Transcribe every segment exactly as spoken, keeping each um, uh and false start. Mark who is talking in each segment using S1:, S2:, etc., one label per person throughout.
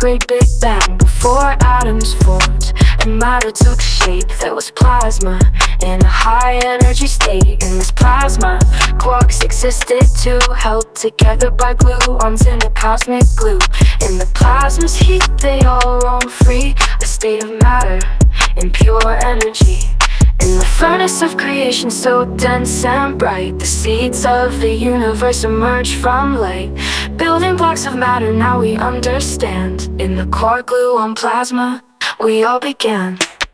S1: great big bang. Before atoms formed and matter took shape, there was plasma in a high energy state. In this plasma, quarks existed too, held together by gluons in a cosmic glue. In the plasma's heat they all roam free, a state of matter in pure energy. In the furnace of creation so dense and bright, the seeds of the universe emerge from light. Building blocks of matter now we understand. In the core gluon plasma we all began.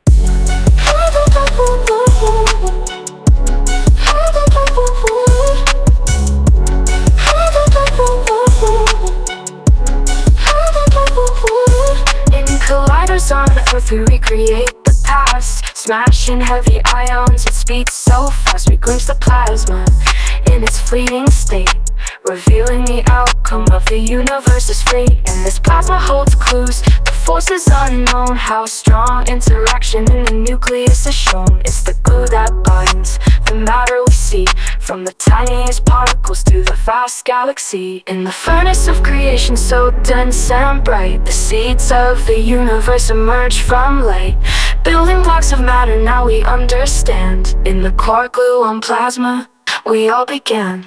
S1: In colliders on Earth we recreate the past, smashing heavy ions at speed so fast. We glimpse the plasma in its fleeting state, revealing the outcome of the universe is free. And this plasma holds clues, the force is unknown. How strong interaction in the nucleus is shown. It's the glue that binds the matter we see, from the tiniest particles to the vast galaxy. In the furnace of creation so dense and bright, the seeds of the universe emerge from light. Building blocks of matter now we understand. In the core gluon plasma we all began.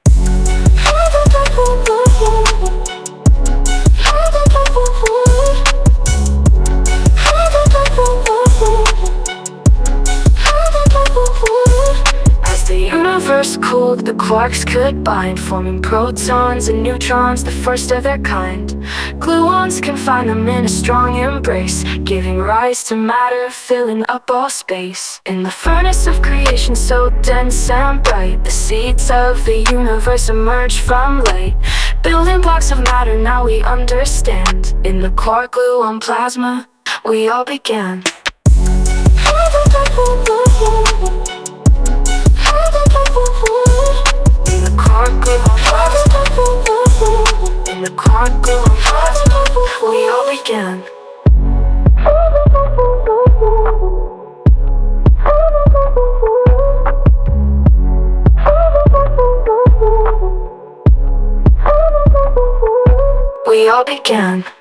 S1: As the universe cooled, the quarks could bind, forming protons and neutrons, the first of their kind. Gluons can find them in a strong embrace, giving rise to matter, filling up all space. In the furnace of creation so dense and bright, the seeds of the universe emerge from light. Building blocks of matter now we understand. In the core gluon plasma we all began. In the core gluon plasma, in the core gluon plasma we all began. We all began.